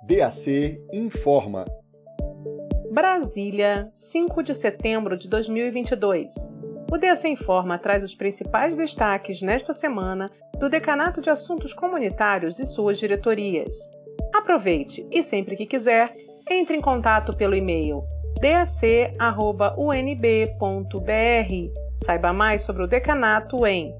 DAC informa. Brasília, 5 de setembro de 2022. O DAC Informa traz os principais destaques nesta semana do Decanato de Assuntos Comunitários e suas diretorias. Aproveite e, sempre que quiser, entre em contato pelo e-mail dac@unb.br. Saiba mais sobre o decanato em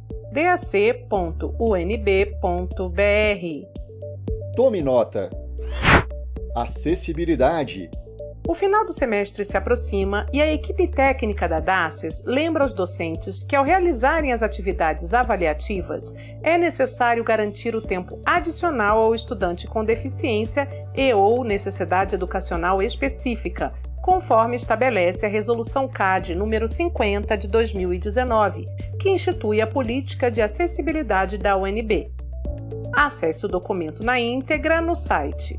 dac.unb.br. Tome nota. Acessibilidade. O final do semestre se aproxima e a equipe técnica da DACES lembra aos docentes que, ao realizarem as atividades avaliativas, é necessário garantir o tempo adicional ao estudante com deficiência e/ou necessidade educacional específica, conforme estabelece a Resolução CAD número 50 de 2019, que institui a Política de Acessibilidade da UNB. Acesse o documento na íntegra no site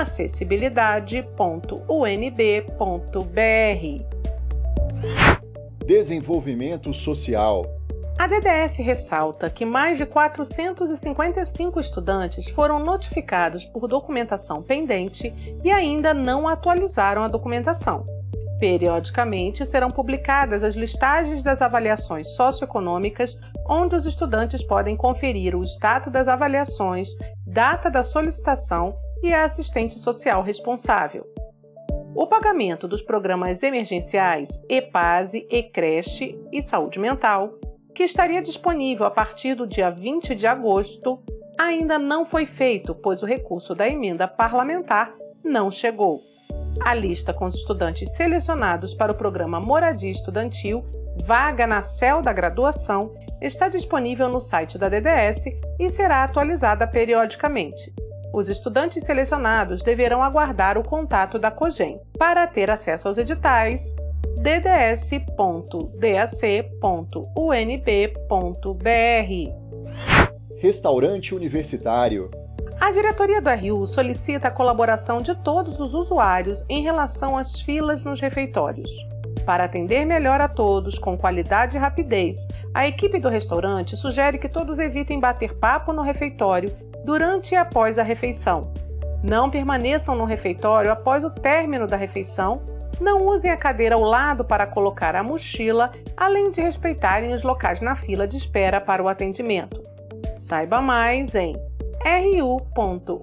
acessibilidade.unb.br. Desenvolvimento social. A DDS ressalta que mais de 455 estudantes foram notificados por documentação pendente e ainda não atualizaram a documentação. Periodicamente serão publicadas as listagens das avaliações socioeconômicas, onde os estudantes podem conferir o status das avaliações, data da solicitação e a assistente social responsável. O pagamento dos programas emergenciais EPASE, ECreche e Saúde Mental, que estaria disponível a partir do dia 20 de agosto, ainda não foi feito, pois o recurso da emenda parlamentar não chegou. A lista com os estudantes selecionados para o programa Moradia Estudantil, vaga na CEL da graduação, está disponível no site da DDS e será atualizada periodicamente. Os estudantes selecionados deverão aguardar o contato da COGEM. Para ter acesso aos editais, dds.dac.unb.br. Restaurante universitário. A diretoria do RU solicita a colaboração de todos os usuários em relação às filas nos refeitórios. Para atender melhor a todos, com qualidade e rapidez, a equipe do restaurante sugere que todos evitem bater papo no refeitório durante e após a refeição. Não permaneçam no refeitório após o término da refeição, não usem a cadeira ao lado para colocar a mochila, além de respeitarem os locais na fila de espera para o atendimento. Saiba mais em ru.unb.br.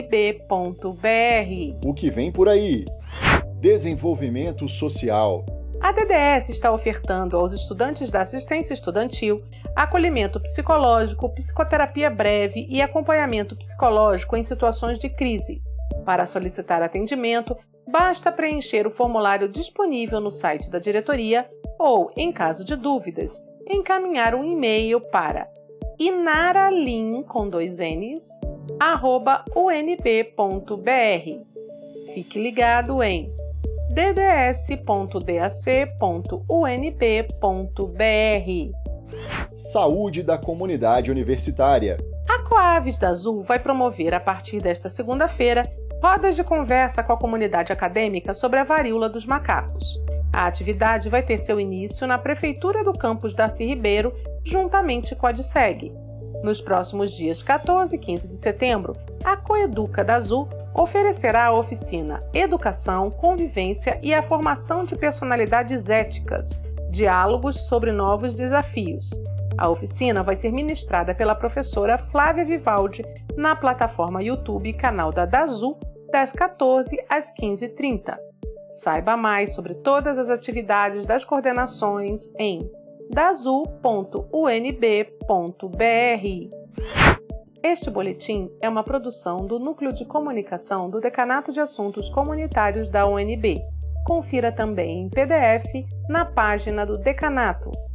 O que vem por aí? Desenvolvimento social. A DDS está ofertando aos estudantes da assistência estudantil acolhimento psicológico, psicoterapia breve e acompanhamento psicológico em situações de crise. Para solicitar atendimento, basta preencher o formulário disponível no site da diretoria ou, em caso de dúvidas, encaminhar um e-mail para inaralin@unb.br. Fique ligado em dds.dac.unb.br. Saúde da comunidade universitária. A Coaves da Azul vai promover, a partir desta segunda-feira, rodas de conversa com a comunidade acadêmica sobre a varíola dos macacos. A atividade vai ter seu início na Prefeitura do Campus Darcy Ribeiro, juntamente com a DSEG. Nos próximos dias 14 e 15 de setembro, a Coeduca da Azul oferecerá a oficina Educação, Convivência e a Formação de Personalidades Éticas, diálogos sobre novos desafios. A oficina vai ser ministrada pela professora Flávia Vivaldi na plataforma YouTube Canal da Dazul, das 14 às 15h30. Saiba mais sobre todas as atividades das coordenações em dazul.unb.br. Este boletim é uma produção do Núcleo de Comunicação do Decanato de Assuntos Comunitários da UNB. Confira também em PDF na página do Decanato.